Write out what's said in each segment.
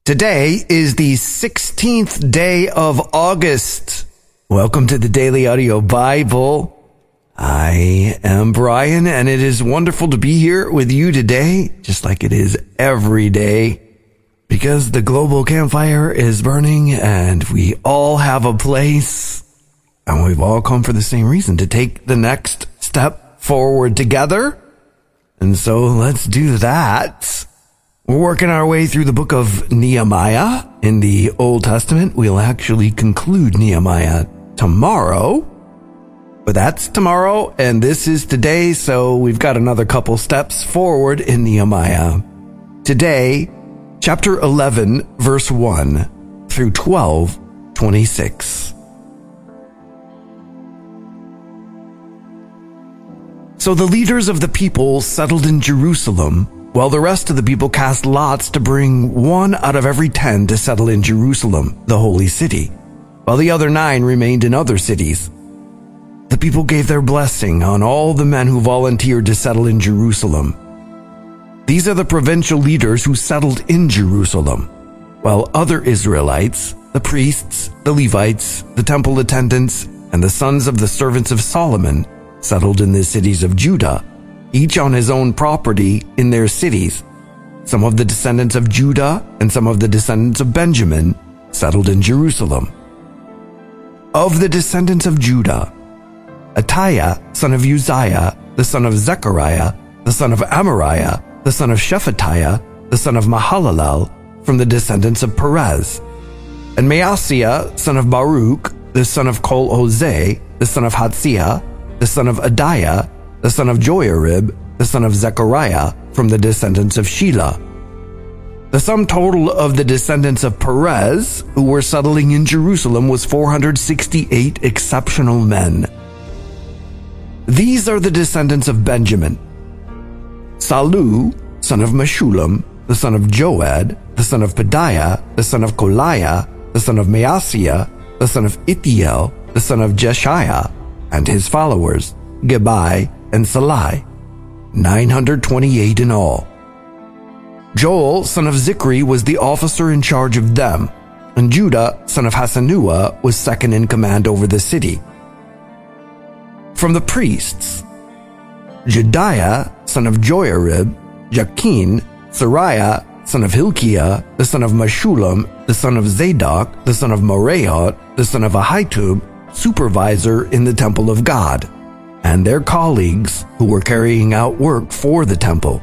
Today is the 16th day of August. Welcome to the Daily Audio Bible. I am Brian, and it is wonderful to be here with you today, just like it is every day, because the global campfire is burning, and we all have a place, and we've all come for the same reason, to take the next step forward together. And so let's do that. We're working our way through the book of Nehemiah in the Old Testament. We'll actually conclude Nehemiah tomorrow, but that's tomorrow and this is today, so we've got another couple steps forward in Nehemiah. Today, chapter 11, verse 1 through 12:26. So the leaders of the people settled in Jerusalem, while the rest of the people cast lots to bring 1 out of every 10 to settle in Jerusalem, the holy city, while the other 9 remained in other cities. The people gave their blessing on all the men who volunteered to settle in Jerusalem. These are the provincial leaders who settled in Jerusalem, while other Israelites, the priests, the Levites, the temple attendants, and the sons of the servants of Solomon settled in the cities of Judah, each on his own property in their cities. Some of the descendants of Judah and some of the descendants of Benjamin settled in Jerusalem. Of the descendants of Judah, Attiah, son of Uzziah, the son of Zechariah, the son of Amariah, the son of Shephatiah, the son of Mahalalel, from the descendants of Perez, and Maaseiah, son of Baruch, the son of Kol-Hoseh, the son of Hatziah, the son of Adiah, the son of Joiarib, the son of Zechariah, from the descendants of Shelah. The sum total of the descendants of Perez, who were settling in Jerusalem, was 468 exceptional men. These are the descendants of Benjamin: Salu, son of Meshullam, the son of Joed, the son of Pedaiah, the son of Kolaiah, the son of Maaseiah, the son of Ithiel, the son of Jeshiah, and his followers, Gebai and Salai, 928 in all. Joel, son of Zichri, was the officer in charge of them, and Judah, son of Hassenuah, was second in command over the city. From the priests, Jedaiah, son of Joiarib, Jachin, Sariah, son of Hilkiah, the son of Meshullam, the son of Zadok, the son of Meraiot, the son of Ahitub, supervisor in the temple of God, and their colleagues who were carrying out work for the temple,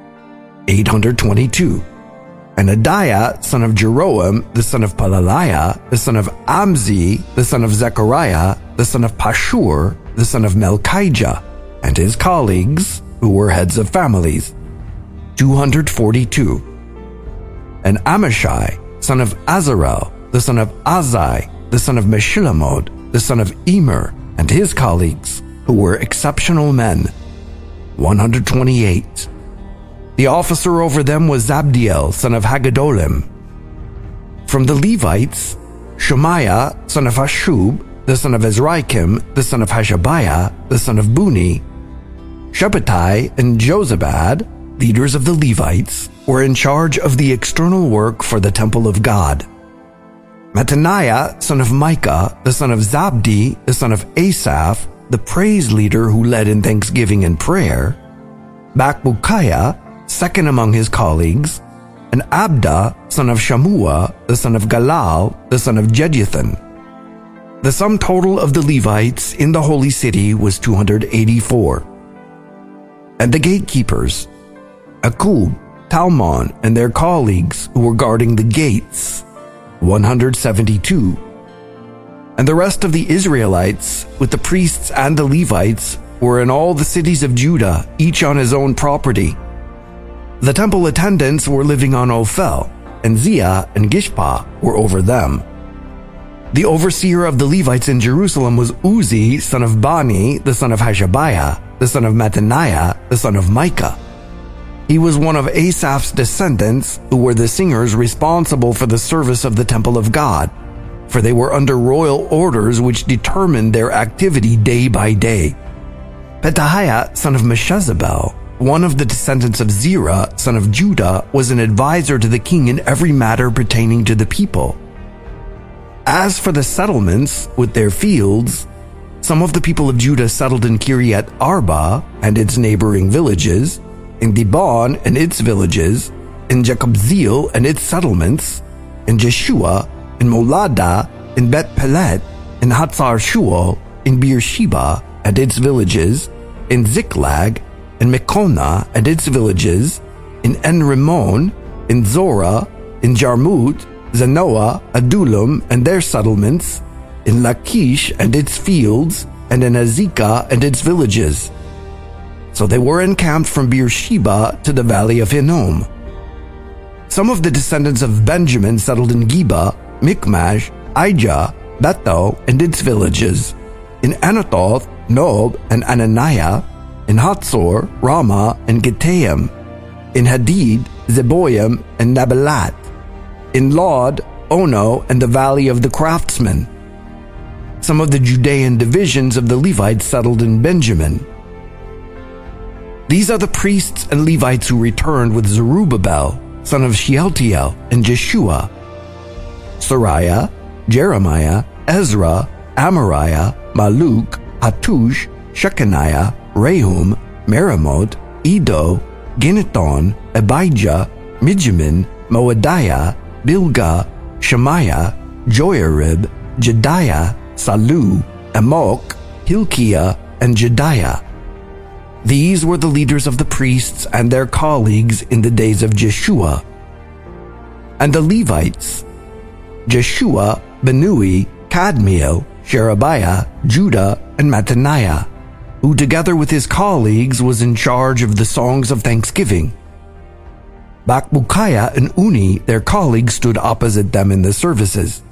822. And Adiah, son of Jeroam, the son of Palaliah, the son of Amzi, the son of Zechariah, the son of Pashur, the son of Melchijah, and his colleagues who were heads of families, 242. And Amashai, son of Azarel, the son of Azai, the son of Meshilemot, the son of Emer, and his colleagues, who were exceptional men, 128. The officer over them was Zabdiel, son of Haggedolim. From the Levites, Shemaiah, son of Hashub, the son of Ezraikim, the son of Hashabiah, the son of Buni, Shabbatai and Jozabad, leaders of the Levites, were in charge of the external work for the temple of God. Mattaniah, son of Micah, the son of Zabdi, the son of Asaph, the praise leader who led in thanksgiving and prayer, Bakbukiah, second among his colleagues, and Abda, son of Shammua, the son of Galal, the son of Jeduthun. The sum total of the Levites in the holy city was 284. And the gatekeepers, Akub, Talmon, and their colleagues who were guarding the gates, 172. And the rest of the Israelites, with the priests and the Levites, were in all the cities of Judah, each on his own property. The temple attendants were living on Ophel, and Ziah and Gishpa were over them. The overseer of the Levites in Jerusalem was Uzi, son of Bani, the son of Hashabiah, the son of Mattaniah, the son of Micah. He was one of Asaph's descendants, who were the singers responsible for the service of the temple of God, for they were under royal orders which determined their activity day by day. Petaiah, son of Meshezabel, one of the descendants of Zerah, son of Judah, was an advisor to the king in every matter pertaining to the people. As for the settlements with their fields, some of the people of Judah settled in Kiryat Arba and its neighboring villages, in Dibon and its villages, in Jacobzeel and its settlements, in Jeshua, in Molada, in Bet Pelet, in Hatzar Shual, in Beersheba and its villages, in Ziklag, in Mekona and its villages, in En-Rimmon, in Zorah, in Jarmut, Zanoah, Adullam and their settlements, in Lachish and its fields, and in Azekah and its villages. So they were encamped from Beersheba to the valley of Hinnom. Some of the descendants of Benjamin settled in Geba, Michmash, Aijah, Bethel and its villages, in Anathoth, Nob and Ananiah, in Hatzor, Ramah and Gittaim, in Hadid, Zeboim and Nabalat, in Lod, Ono and the valley of the craftsmen. Some of the Judean divisions of the Levites settled in Benjamin. These are the priests and Levites who returned with Zerubbabel, son of Shealtiel, and Jeshua, Sariah, Jeremiah, Ezra, Amariah, Maluk, Hattush, Shechaniah, Rehum, Meremoth, Edo, Ginnethon, Abijah, Mijamin, Moadiah, Bilgah, Shemaiah, Joiarib, Jediah, Salu, Amok, Hilkiah, and Jediah. These were the leaders of the priests and their colleagues in the days of Jeshua. And the Levites, Jeshua, Benui, Kadmiel, Sherebiah, Judah, and Mattaniah, who together with his colleagues was in charge of the songs of thanksgiving. Bakbukiah and Uni, their colleagues, stood opposite them in the services.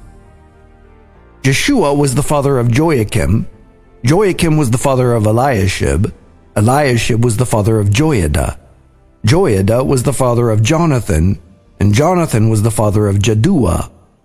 Jeshua was the father of Joachim. Joachim was the father of Eliashib. Eliashib was the father of Joiada. Joiada was the father of Jonathan, and Jonathan was the father of Jaddua.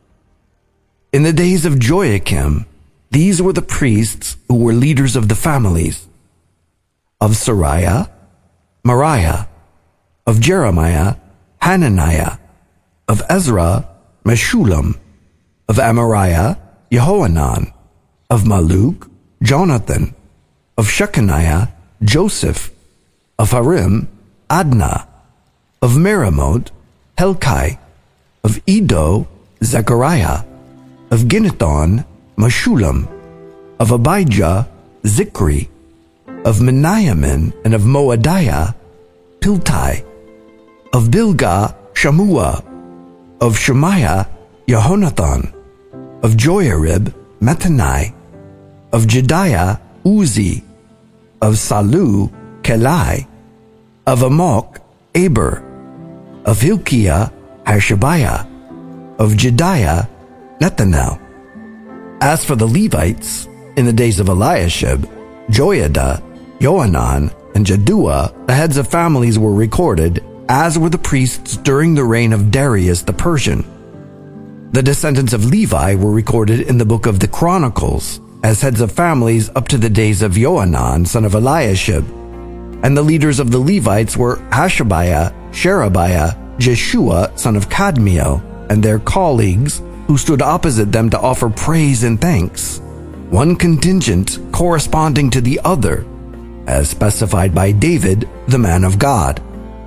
In the days of Joachim, these were the priests who were leaders of the families. Of Sariah, Mariah. Of Jeremiah, Hananiah. Of Ezra, Meshullam. Of Amariah, Jehohanan. Of Maluk, Jonathan. Of Shechaniah, Joseph. Of Harim, Adnah. Of Meremoth, Helkai. Of Edo, Zechariah. Of Ginnethon, Meshullam. Of Abijah, Zikri. Of Meniamin and of Moadiah, Piltai. Of Bilgah, Shammua. Of Shemaiah, Jehonathan. Of Joiarib, Mattani. Of Jediah, Uzi. Of Salu, Kelai. Of Amok, Aber. Of Hilkiah, Hashabiah. Of Jediah, Nethanel. As for the Levites, in the days of Eliashib, Joiada, Johanan, and Jaddua, the heads of families were recorded, as were the priests during the reign of Darius the Persian. The descendants of Levi were recorded in the book of the Chronicles, as heads of families up to the days of Johanan, son of Eliashib. And the leaders of the Levites were Hashabiah, Sherebiah, Jeshua, son of Kadmiel, and their colleagues, who stood opposite them to offer praise and thanks, one contingent corresponding to the other, as specified by David, the man of God.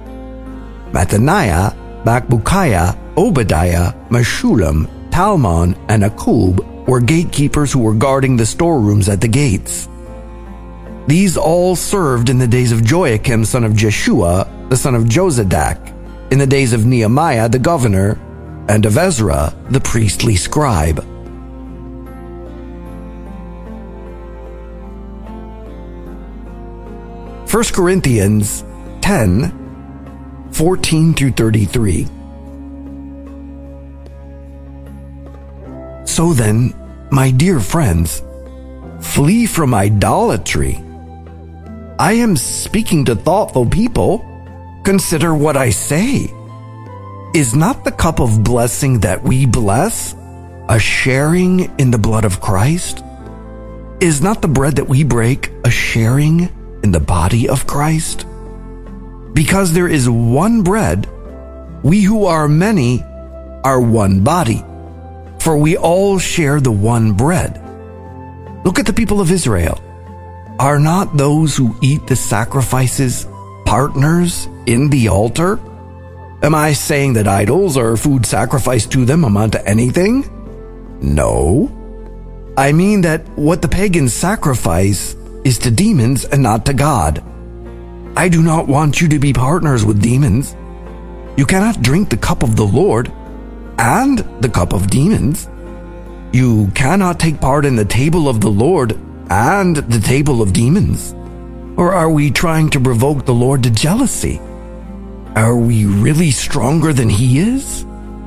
Mattaniah, Bakbukiah, Obadiah, Meshullam, Talmon, and Akub were gatekeepers who were guarding the storerooms at the gates. These all served in the days of Joachim, son of Jeshua, the son of Jozadak, in the days of Nehemiah the governor, and of Ezra the priestly scribe. First Corinthians 10:14-33. So then, my dear friends, flee from idolatry. I am speaking to thoughtful people. Consider what I say. Is not the cup of blessing that we bless a sharing in the blood of Christ? Is not the bread that we break a sharing in the body of Christ? Because there is one bread, we who are many are one body, for we all share the one bread. Look at the people of Israel. Are not those who eat the sacrifices partners in the altar? Am I saying that idols or food sacrificed to them amount to anything? No. I mean that what the pagans sacrifice is to demons and not to God. I do not want you to be partners with demons. You cannot drink the cup of the Lord and the cup of demons. You cannot take part in the table of the Lord and the table of demons. Or are we trying to provoke the Lord to jealousy? Are we really stronger than He is?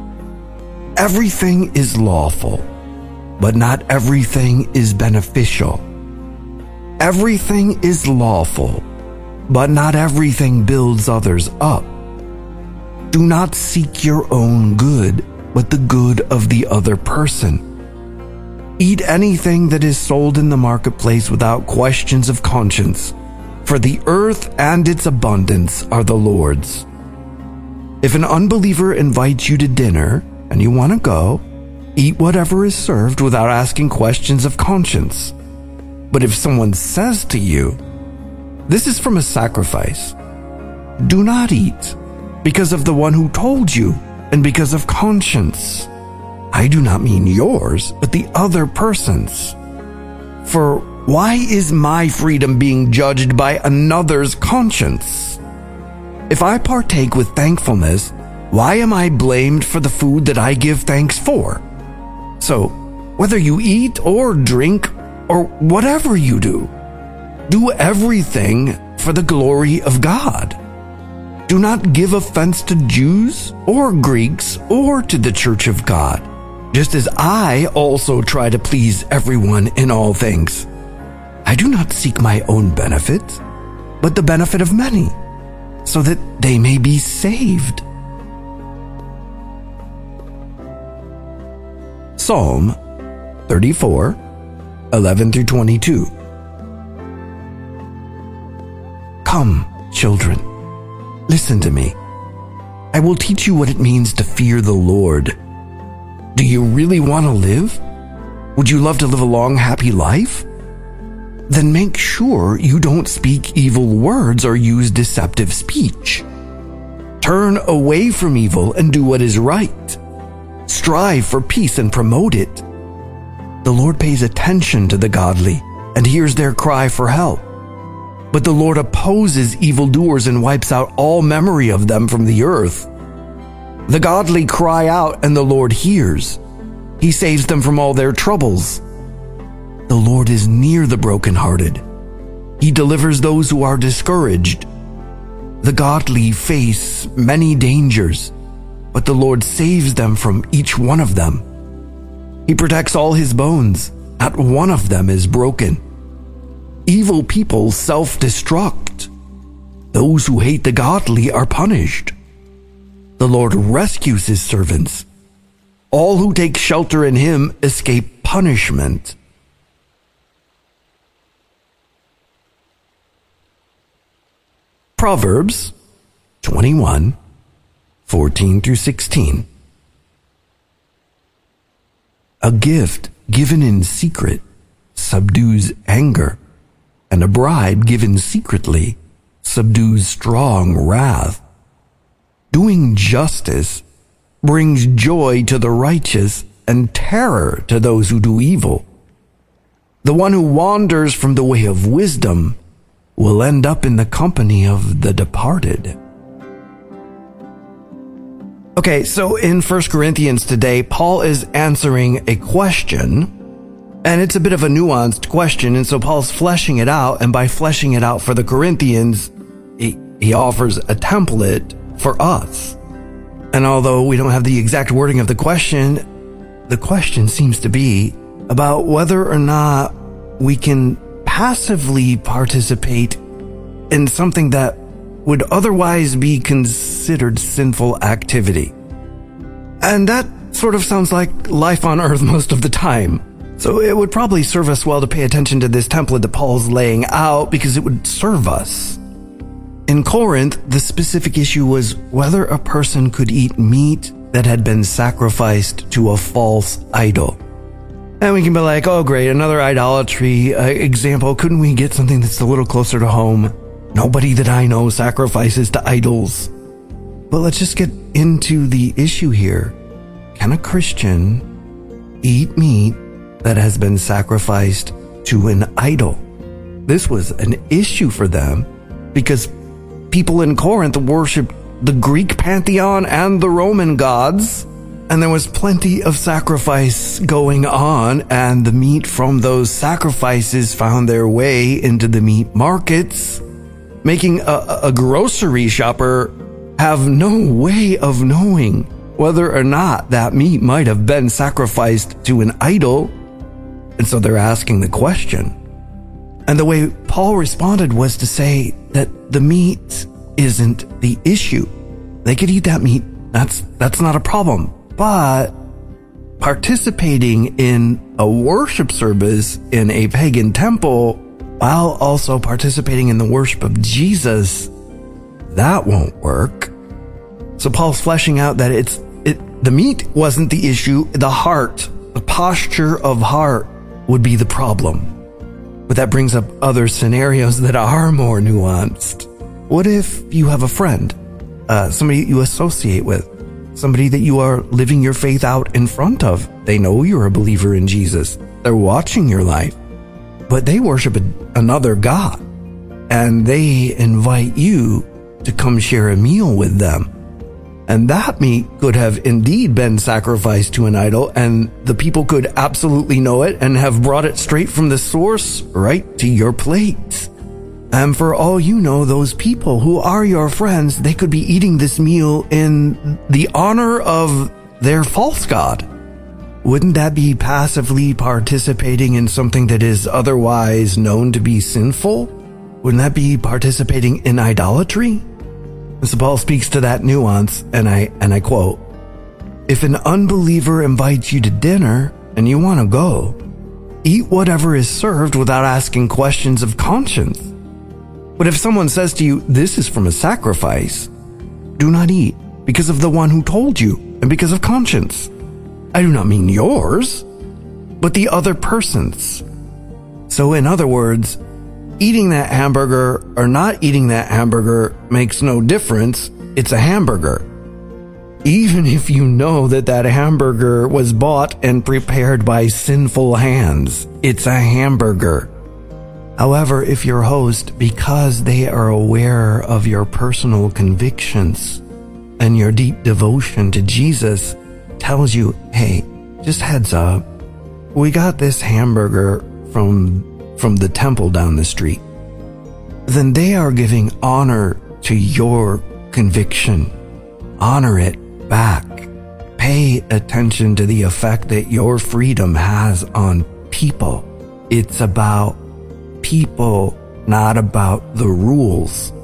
Everything is lawful, but not everything is beneficial. Everything is lawful, but not everything builds others up. Do not seek your own good, but the good of the other person. Eat anything that is sold in the marketplace without questions of conscience, for the earth and its abundance are the Lord's. If an unbeliever invites you to dinner and you want to go, eat whatever is served without asking questions of conscience. But if someone says to you, "This is from a sacrifice," do not eat, because of the one who told you and because of conscience. I do not mean yours, but the other person's. For why is my freedom being judged by another's conscience? If I partake with thankfulness, why am I blamed for the food that I give thanks for? So, whether you eat or drink or whatever you do everything for the glory of God. Do not give offense to Jews or Greeks or to the church of God, just as I also try to please everyone in all things. I do not seek my own benefit, but the benefit of many, so that they may be saved. Psalm 34, 11 through 22. Come, children, listen to me. I will teach you what it means to fear the Lord. Do you really want to live? Would you love to live a long, happy life? Then make sure you don't speak evil words or use deceptive speech. Turn away from evil and do what is right. Strive for peace and promote it. The Lord pays attention to the godly and hears their cry for help. But the Lord opposes evildoers and wipes out all memory of them from the earth. The godly cry out and the Lord hears. He saves them from all their troubles. The Lord is near the brokenhearted. He delivers those who are discouraged. The godly face many dangers, but the Lord saves them from each one of them. He protects all his bones. Not one of them is broken. Evil people self-destruct. Those who hate the godly are punished. The Lord rescues his servants. All who take shelter in him escape punishment. Proverbs 21, 14 through 16. A gift given in secret subdues anger, and a bribe given secretly subdues strong wrath. Doing justice brings joy to the righteous and terror to those who do evil. The one who wanders from the way of wisdom will end up in the company of the departed. Okay, so in 1 Corinthians today, Paul is answering a question, and it's a bit of a nuanced question, and so Paul's fleshing it out, and by fleshing it out for the Corinthians, he offers a template for us. And although we don't have the exact wording of the question seems to be about whether or not we can passively participate in something that would otherwise be considered sinful activity. And that sort of sounds like life on earth most of the time. So it would probably serve us well to pay attention to this template that Paul's laying out, because it would serve us In Corinth, the specific issue was whether a person could eat meat that had been sacrificed to a false idol. And we can be like, oh great, another idolatry example. Couldn't we get something that's a little closer to home? Nobody that I know sacrifices to idols. But let's just get into the issue here. Can a Christian eat meat that has been sacrificed to an idol? This was an issue for them because people in Corinth worshiped the Greek pantheon and the Roman gods, and there was plenty of sacrifice going on, and the meat from those sacrifices found their way into the meat markets, making a grocery shopper have no way of knowing whether or not that meat might have been sacrificed to an idol. And so they're asking the question. And the way Paul responded was to say that the meat isn't the issue. They could eat that meat. That's not a problem. But participating in a worship service in a pagan temple while also participating in the worship of Jesus, that won't work. So Paul's fleshing out that the meat wasn't the issue. The heart, the posture of heart would be the problem. But that brings up other scenarios that are more nuanced. What if you have a friend, somebody you associate with, somebody that you are living your faith out in front of? They know you're a believer in Jesus. They're watching your life, but they worship another God, and they invite you to come share a meal with them. And that meat could have indeed been sacrificed to an idol, and the people could absolutely know it and have brought it straight from the source right to your plate. And for all you know, those people who are your friends, they could be eating this meal in the honor of their false god. Wouldn't that be passively participating in something that is otherwise known to be sinful? Wouldn't that be participating in idolatry? And so Paul speaks to that nuance, and I quote, "If an unbeliever invites you to dinner and you want to go, eat whatever is served without asking questions of conscience. But if someone says to you, 'This is from a sacrifice,' do not eat because of the one who told you and because of conscience. I do not mean yours, but the other person's." So in other words, eating that hamburger or not eating that hamburger makes no difference. It's a hamburger. Even if you know that that hamburger was bought and prepared by sinful hands, it's a hamburger. However, if your host, because they are aware of your personal convictions and your deep devotion to Jesus, tells you, "Hey, just heads up, we got this hamburger from the temple down the street," then they are giving honor to your conviction. Honor it back. Pay attention to the effect that your freedom has on people. It's about people, not about the rules.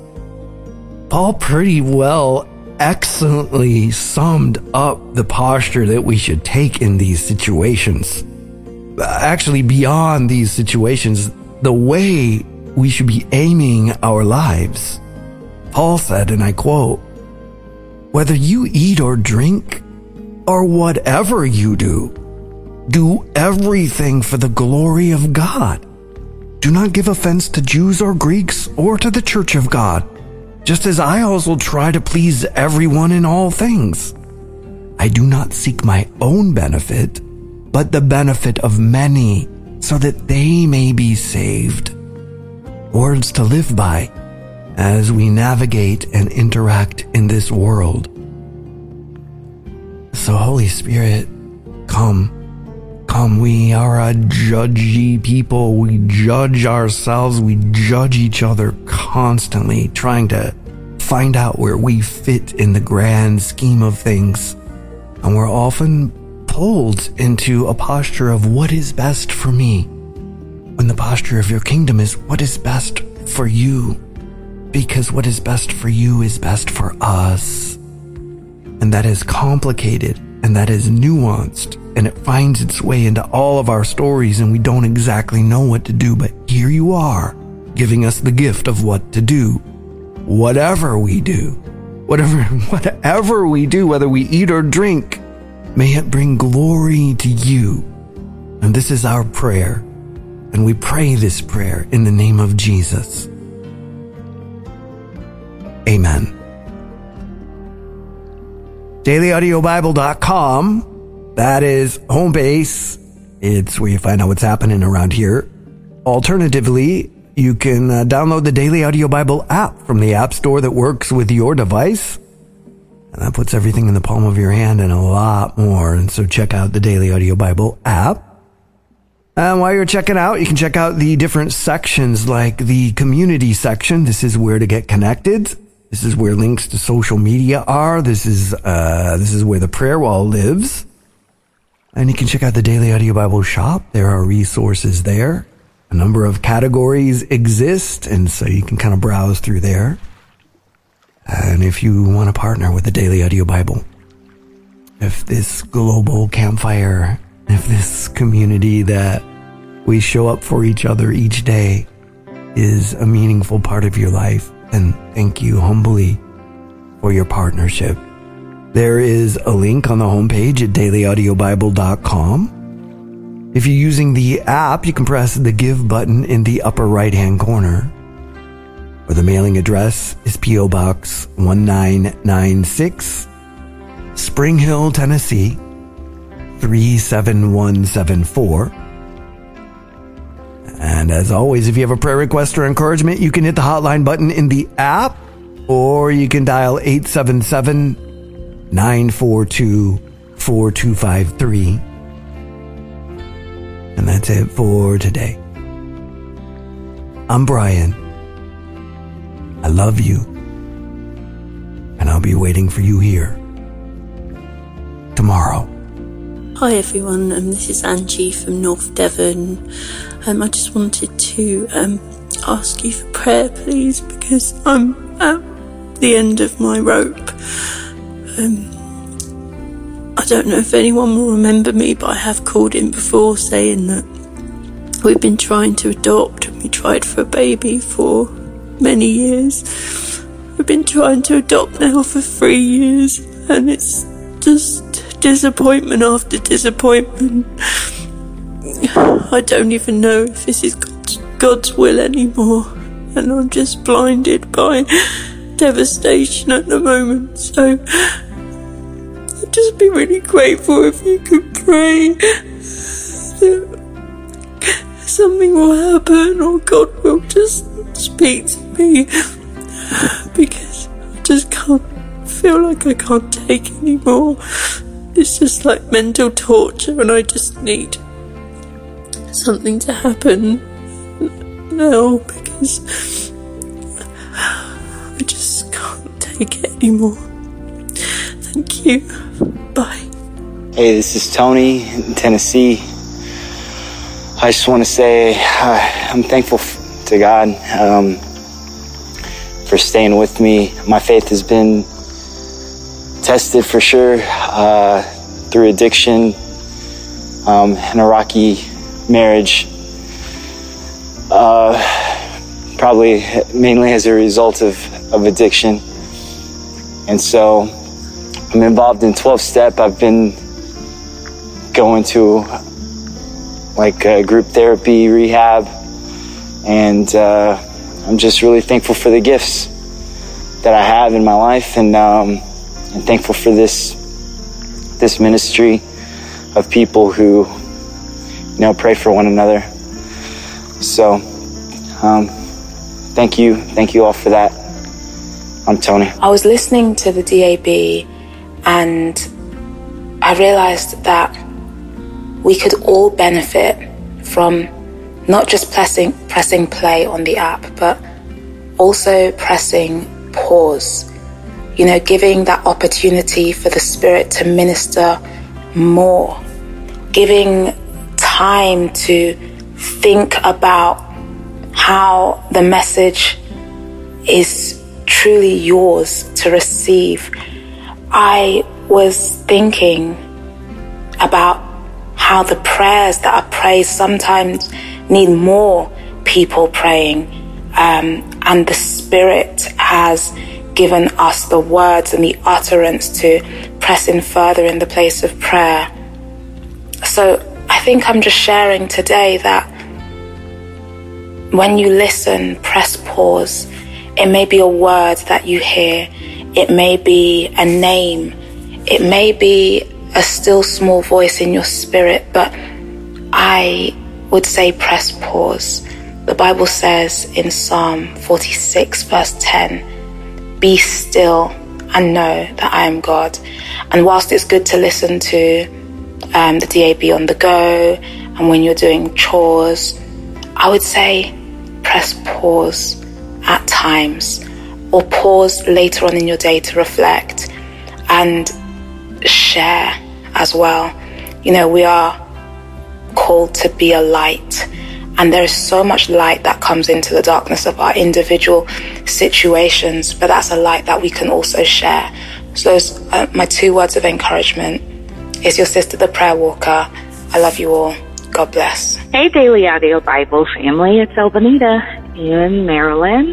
Paul pretty well excellently summed up the posture that we should take in these situations. Actually, beyond these situations, the way we should be aiming our lives. Paul said, and I quote, "Whether you eat or drink, or whatever you do everything for the glory of God. Do not give offense to Jews or Greeks or to the church of God, just as I also try to please everyone in all things. I do not seek my own benefit, but the benefit of many, so that they may be saved." Words to live by as we navigate and interact in this world. So Holy Spirit, come. We are a judgy people. We judge ourselves. We judge each other constantly, trying to find out where we fit in the grand scheme of things. And we're often pulled into a posture of what is best for me, when the posture of your kingdom is what is best for you, because what is best for you is best for us. And that is complicated, and that is nuanced, and it finds its way into all of our stories, and we don't exactly know what to do, but here you are, giving us the gift of what to do. whatever we do, whatever we do, whether we eat or drink, may it bring glory to you. And this is our prayer. And we pray this prayer in the name of Jesus. Amen. DailyAudioBible.com. That is home base. It's where you find out what's happening around here. Alternatively, you can download the Daily Audio Bible app from the App Store that works with your device. And that puts everything in the palm of your hand and a lot more. And so check out the Daily Audio Bible app. And while you're checking out, you can check out the different sections like the community section. This is where to get connected. This is where links to social media are. This is where the prayer wall lives. And you can check out the Daily Audio Bible shop. There are resources there. A number of categories exist, and so you can kind of browse through there. And if you want to partner with the Daily Audio Bible, if this global campfire, if this community that we show up for each other each day is a meaningful part of your life, then thank you humbly for your partnership. There is a link on the homepage at dailyaudiobible.com. If you're using the app, you can press the Give button in the upper right-hand corner. Or the mailing address is P.O. Box 1996, Spring Hill, Tennessee, 37174. And as always, if you have a prayer request or encouragement, you can hit the hotline button in the app, or you can dial 877-942-4253. And that's it for today. I'm Brian. I love you. And I'll be waiting for you here tomorrow. Hi everyone, this is Angie from North Devon. I just wanted to ask you for prayer, please, because I'm at the end of my rope. I don't know if anyone will remember me, but I have called in before saying that we've been trying to adopt, and we tried for a baby for many years. We've been trying to adopt now for 3 years, and it's just disappointment after disappointment. I don't even know if this is God's will anymore, and I'm just blinded by devastation at the moment. So I'd just be really grateful if you could pray that something will happen, or God will just speak to me, because I just feel like I can't take anymore. It's just like mental torture, and I just need something to happen now, because I just can't take it anymore. Thank you. Bye. Hey, this is Tony in Tennessee. I just want to say I'm thankful to God for staying with me. My faith has been tested for sure through addiction and a rocky marriage, probably mainly as a result of addiction. And so I'm involved in 12-step. I've been going to group therapy, rehab, and I'm just really thankful for the gifts that I have in my life, and thankful for this ministry of people who, pray for one another. So, thank you all for that. I'm Tony. I was listening to the DAB, and I realized that we could all benefit from not just pressing play on the app, but also pressing pause. Giving that opportunity for the Spirit to minister more, giving time to think about how the message is truly yours to receive. I was thinking about how the prayers that are prayed sometimes need more people praying, and the Spirit has given us the words and the utterance to press in further in the place of prayer. So I think I'm just sharing today that when you listen, press pause. It may be a word that you hear. It may be a name. It may be a still small voice in your spirit, but I would say press pause. The Bible says in Psalm 46 verse 10, "Be still and know that I am God." And whilst it's good to listen to the DAB on the go and when you're doing chores, I would say press pause at times, or pause later on in your day to reflect and share as well. You know, we are called to be a light, and there is so much light that comes into the darkness of our individual situations, but that's a light that we can also share. So those my 2 words of encouragement. Is your sister, the prayer walker. I love you all. God bless. Hey, Daily Audio Bible family. It's Elbanita in Maryland.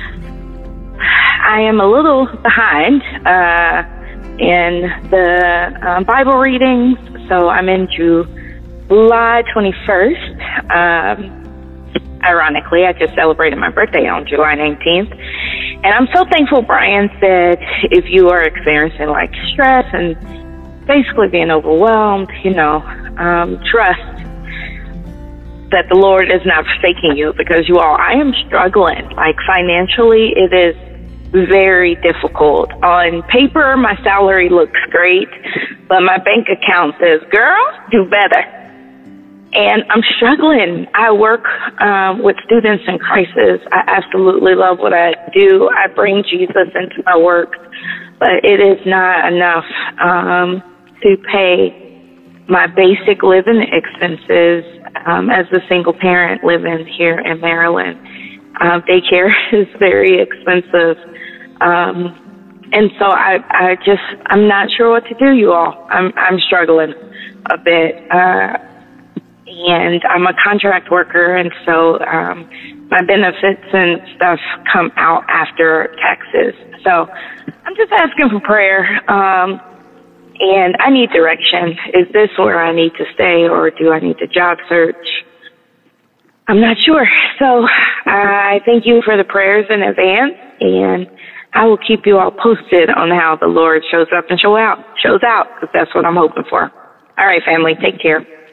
I am a little behind in the Bible readings, so I'm in July 21st. Ironically, I just celebrated my birthday on July 19th. And I'm so thankful Brian said if you are experiencing like stress and basically being overwhelmed, trust that the Lord is not forsaking you, because I am struggling. Like financially, it is very difficult. On paper, my salary looks great, but my bank account says, girl, do better. And I'm struggling. I work with students in crisis. I absolutely love what I do. I bring Jesus into my work, but it is not enough to pay my basic living expenses as a single parent living here in Maryland. Daycare is very expensive. And so I'm not sure what to do, you all. I'm struggling a bit. And I'm a contract worker, and so my benefits and stuff come out after taxes. So I'm just asking for prayer, and I need direction. Is this where I need to stay, or do I need to job search? I'm not sure. So I thank you for the prayers in advance, and I will keep you all posted on how the Lord shows up and shows out, because that's what I'm hoping for. All right, family, take care.